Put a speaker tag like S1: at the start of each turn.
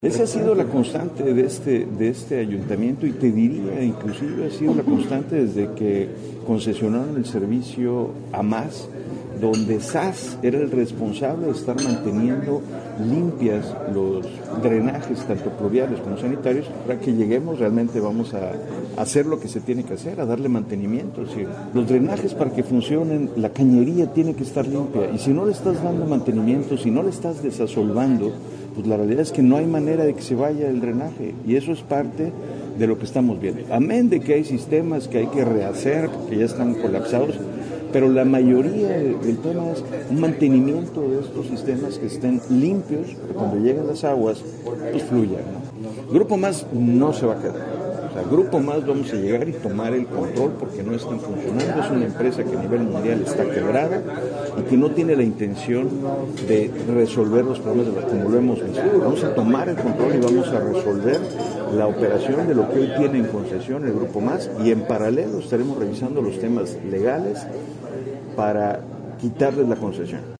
S1: Esa ha sido la constante de este ayuntamiento y te diría, inclusive ha sido la constante desde que concesionaron el servicio a Más, donde SAS era el responsable de estar manteniendo limpias los drenajes, tanto pluviales como sanitarios. Para que lleguemos realmente vamos a hacer lo que se tiene que hacer, a darle mantenimiento. ¿Sí? Los drenajes, para que funcionen, la cañería tiene que estar limpia, y si no le estás dando mantenimiento, si no le estás desasolvando, pues la realidad es que no hay manera de que se vaya el drenaje, y eso es parte de lo que estamos viendo. Amén de que hay sistemas que hay que rehacer, que ya están colapsados, pero la mayoría del tema es un mantenimiento de estos sistemas que estén limpios, que cuando lleguen las aguas, pues fluyan, ¿no? Grupo Más no se va a quedar. O sea, Grupo Más vamos a llegar y tomar el control porque no están funcionando. Es una empresa que a nivel mundial está quebrada y que no tiene la intención de resolver los problemas como lo hemos visto. Vamos a tomar el control y vamos a resolver la operación de lo que hoy tiene en concesión el Grupo Más, y en paralelo estaremos revisando los temas legales para quitarles la concesión.